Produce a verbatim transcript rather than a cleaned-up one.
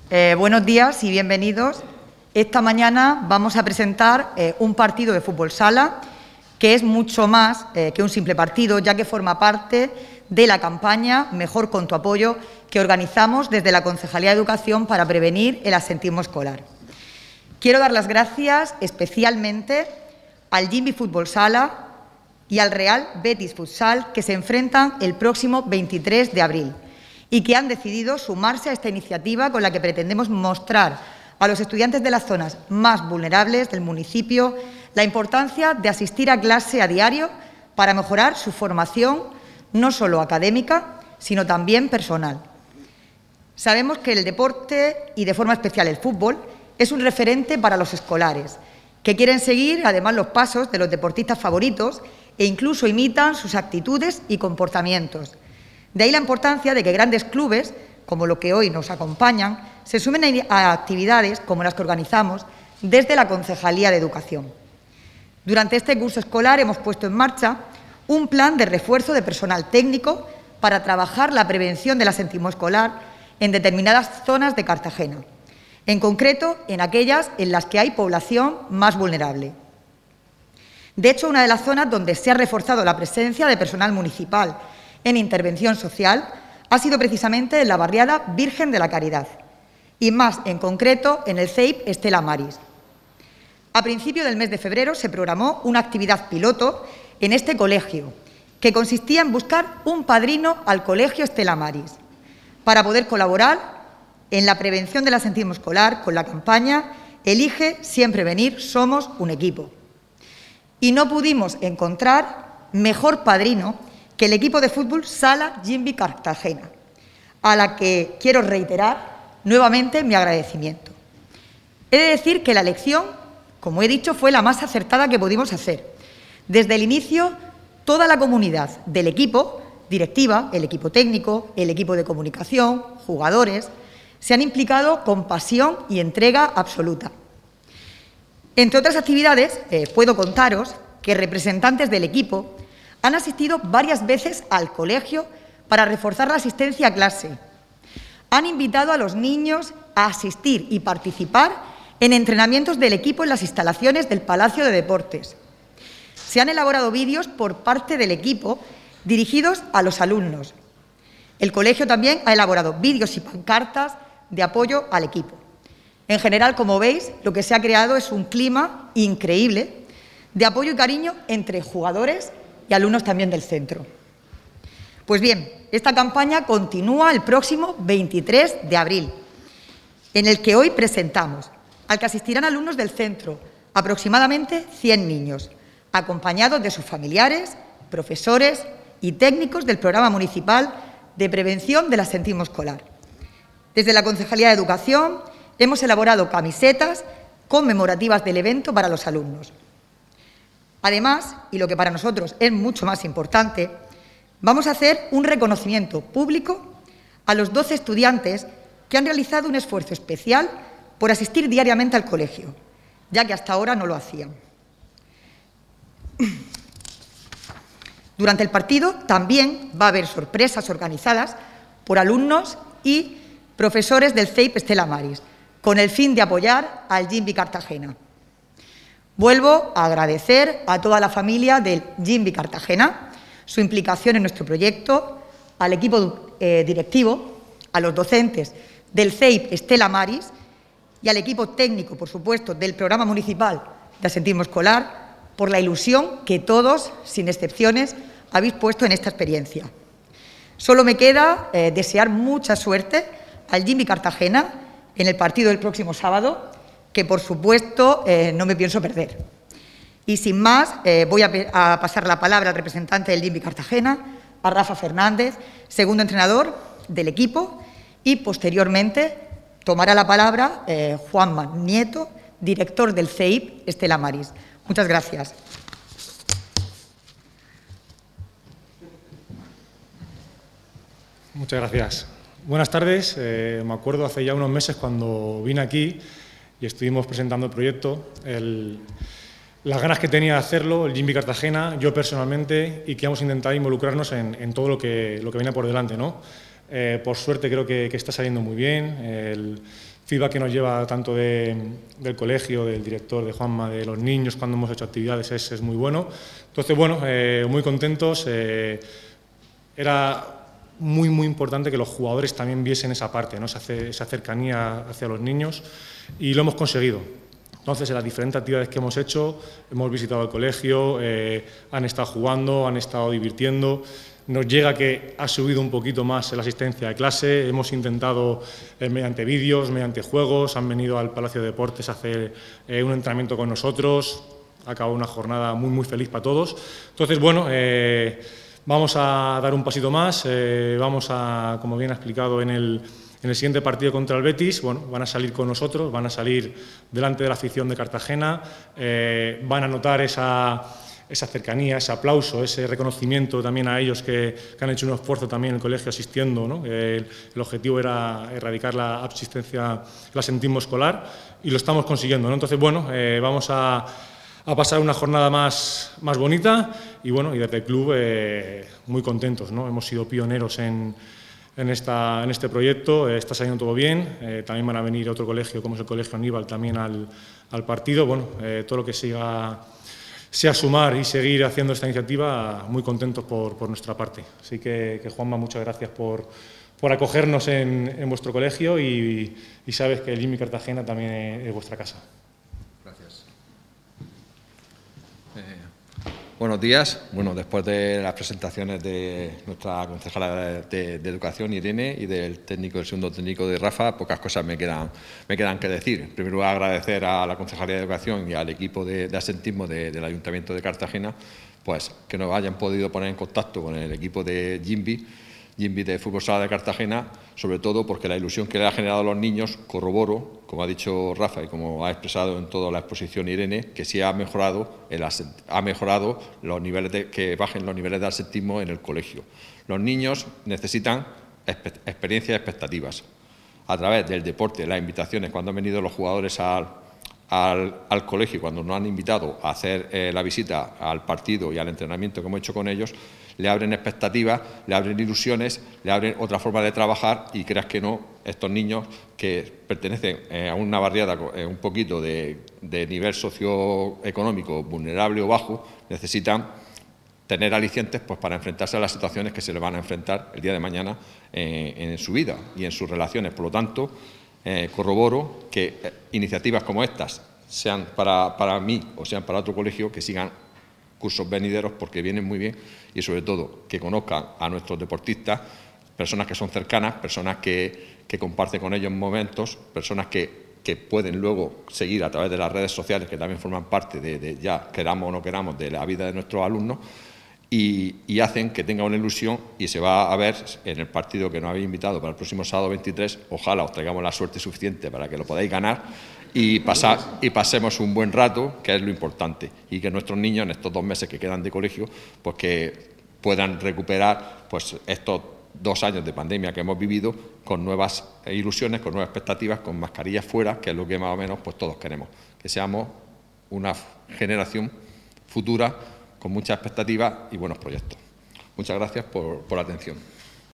Eh, buenos días y bienvenidos. Esta mañana vamos a presentar eh, un partido de fútbol sala que es mucho más eh, que un simple partido, ya que forma parte de la campaña Mejor con tu apoyo que organizamos desde la Concejalía de Educación para prevenir el absentismo escolar. Quiero dar las gracias especialmente al Jimby Fútbol Sala y al Real Betis Futsal, que se enfrentan el próximo veintitrés de abril y que han decidido sumarse a esta iniciativa con la que pretendemos mostrar a los estudiantes de las zonas más vulnerables del municipio la importancia de asistir a clase a diario para mejorar su formación, no solo académica, sino también personal. Sabemos que el deporte, y de forma especial el fútbol, es un referente para los escolares, que quieren seguir además los pasos de los deportistas favoritos e incluso imitan sus actitudes y comportamientos. De ahí la importancia de que grandes clubes, como los que hoy nos acompañan, se sumen a actividades como las que organizamos desde la Concejalía de Educación. Durante este curso escolar hemos puesto en marcha un plan de refuerzo de personal técnico para trabajar la prevención del absentismo escolar en determinadas zonas de Cartagena, en concreto en aquellas en las que hay población más vulnerable. De hecho, una de las zonas donde se ha reforzado la presencia de personal municipal en intervención social ha sido precisamente en la barriada Virgen de la Caridad, y más en concreto en el C E I P Estela Maris. A principio del mes de febrero se programó una actividad piloto en este colegio, que consistía en buscar un padrino al colegio Estela Maris, para poder colaborar en la prevención del absentismo escolar con la campaña Elige siempre venir, somos un equipo. Y no pudimos encontrar mejor padrino que el equipo de fútbol Sala Jimby Cartagena, a la que quiero reiterar nuevamente mi agradecimiento. He de decir que la elección, como he dicho, fue la más acertada que pudimos hacer. Desde el inicio, toda la comunidad del equipo, directiva, el equipo técnico, el equipo de comunicación, jugadores, se han implicado con pasión y entrega absoluta. Entre otras actividades, eh, puedo contaros que representantes del equipo han asistido varias veces al colegio para reforzar la asistencia a clase. Han invitado a los niños a asistir y participar en entrenamientos del equipo en las instalaciones del Palacio de Deportes. Se han elaborado vídeos por parte del equipo dirigidos a los alumnos. El colegio también ha elaborado vídeos y pancartas de apoyo al equipo. En general, como veis, lo que se ha creado es un clima increíble de apoyo y cariño entre jugadores y alumnos también del centro. Pues bien, esta campaña continúa el próximo veintitrés de abril, en el que hoy presentamos, al que asistirán alumnos del centro, aproximadamente cien niños, acompañados de sus familiares, profesores y técnicos del Programa Municipal de Prevención del Absentismo Escolar. Desde la Concejalía de Educación hemos elaborado camisetas conmemorativas del evento para los alumnos. Además, y lo que para nosotros es mucho más importante, vamos a hacer un reconocimiento público a los doce estudiantes que han realizado un esfuerzo especial por asistir diariamente al colegio, ya que hasta ahora no lo hacían. Durante el partido también va a haber sorpresas organizadas por alumnos y profesores del C E I P Estela Maris, con el fin de apoyar al Jimby Cartagena. Vuelvo a agradecer a toda la familia del Jimby Cartagena su implicación en nuestro proyecto, al equipo eh, directivo, a los docentes del C E I P Estela Maris y al equipo técnico, por supuesto, del Programa Municipal de Absentismo Escolar, por la ilusión que todos, sin excepciones, habéis puesto en esta experiencia. Solo me queda eh, desear mucha suerte al Jimby Cartagena en el partido del próximo sábado, que por supuesto eh, no me pienso perder. Y sin más, eh, voy a, a pasar la palabra al representante del Jimby Cartagena, a Rafa Fernández, segundo entrenador del equipo, y posteriormente tomará la palabra eh, Juanma Nieto, director del C E I P Estela Maris. Muchas gracias. Muchas gracias. Buenas tardes. Eh, me acuerdo hace ya unos meses cuando vine aquí y estuvimos presentando el proyecto, el, las ganas que tenía de hacerlo, el Jimby Cartagena, yo personalmente, y que hemos intentado involucrarnos en, en todo lo que, lo que viene por delante, ¿no? Eh, por suerte creo que, que está saliendo muy bien. El feedback que nos lleva tanto de, del colegio, del director, de Juanma, de los niños cuando hemos hecho actividades es, es muy bueno. Entonces, bueno, eh, muy contentos. Eh, era muy, muy importante que los jugadores también viesen esa parte, ¿no? esa, esa cercanía hacia los niños, y lo hemos conseguido. Entonces, en las diferentes actividades que hemos hecho, hemos visitado el colegio, eh, han estado jugando, han estado divirtiendo. Nos llega que ha subido un poquito más la asistencia de clase. Hemos intentado, eh, mediante vídeos, mediante juegos, han venido al Palacio de Deportes a hacer eh, un entrenamiento con nosotros. Ha acabado una jornada muy, muy feliz para todos. Entonces, bueno, eh, vamos a dar un pasito más. Eh, vamos a, como bien ha explicado en el, en el siguiente partido contra el Betis, bueno, van a salir con nosotros, van a salir delante de la afición de Cartagena, eh, van a notar esa... esa cercanía, ese aplauso, ese reconocimiento también a ellos que, que han hecho un esfuerzo también en el colegio asistiendo, ¿no? El, el objetivo era erradicar la absistencia, el asentismo escolar, y lo estamos consiguiendo, ¿no? Entonces, bueno, eh, vamos a, a pasar una jornada más, más bonita y, bueno, y desde el club eh, muy contentos, ¿no? Hemos sido pioneros en, en, esta, en este proyecto, eh, está saliendo todo bien, eh, también van a venir otro colegio como es el Colegio Aníbal también al, al partido, bueno, eh, todo lo que siga sea sumar y seguir haciendo esta iniciativa, muy contentos por, por nuestra parte. Así que, que Juanma, muchas gracias por, por acogernos en, en vuestro colegio y, y sabes que el Jimmy Cartagena también es, es vuestra casa. Gracias. Eh, buenos días. Bueno, después de las presentaciones de nuestra concejala de, de, de Educación, Irene, y del técnico, el segundo técnico de Rafa, pocas cosas me quedan, me quedan que decir. En primer lugar, agradecer a la Concejalía de Educación y al equipo de, de asentismo de, del Ayuntamiento de Cartagena, pues que nos hayan podido poner en contacto con el equipo de Jimby, Jimby de Fútbol Sala de Cartagena, sobre todo porque la ilusión que le ha generado a los niños, corroboro, como ha dicho Rafa y como ha expresado en toda la exposición Irene, que sí ha mejorado, el ha mejorado los niveles de, que bajen los niveles de asentismo en el colegio. Los niños necesitan experiencias y expectativas. A través del deporte, las invitaciones, cuando han venido los jugadores al, al, al colegio, cuando nos han invitado a hacer eh, la visita al partido y al entrenamiento que hemos hecho con ellos, le abren expectativas, le abren ilusiones, le abren otra forma de trabajar, y creas que no, estos niños que pertenecen eh, a una barriada eh, un poquito de, de nivel socioeconómico vulnerable o bajo, necesitan tener alicientes pues, para enfrentarse a las situaciones que se les van a enfrentar el día de mañana eh, en su vida y en sus relaciones. Por lo tanto, eh, corroboro que eh, iniciativas como estas, sean para, para mí o sean para otro colegio, que sigan cursos venideros porque vienen muy bien, y sobre todo que conozcan a nuestros deportistas, personas que son cercanas, personas que, que comparten con ellos momentos, personas que, que pueden luego seguir a través de las redes sociales, que también forman parte de, de ya queramos o no queramos, de la vida de nuestros alumnos, y, y hacen que tenga una ilusión, y se va a ver en el partido que nos habéis invitado para el próximo sábado veintitrés, ojalá os traigamos la suerte suficiente para que lo podáis ganar, y, pasar, y pasemos un buen rato, que es lo importante, y que nuestros niños en estos dos meses que quedan de colegio, pues que puedan recuperar pues estos dos años de pandemia que hemos vivido con nuevas ilusiones, con nuevas expectativas, con mascarillas fuera, que es lo que más o menos pues todos queremos, que seamos una generación futura con muchas expectativas y buenos proyectos. Muchas gracias por, por la atención.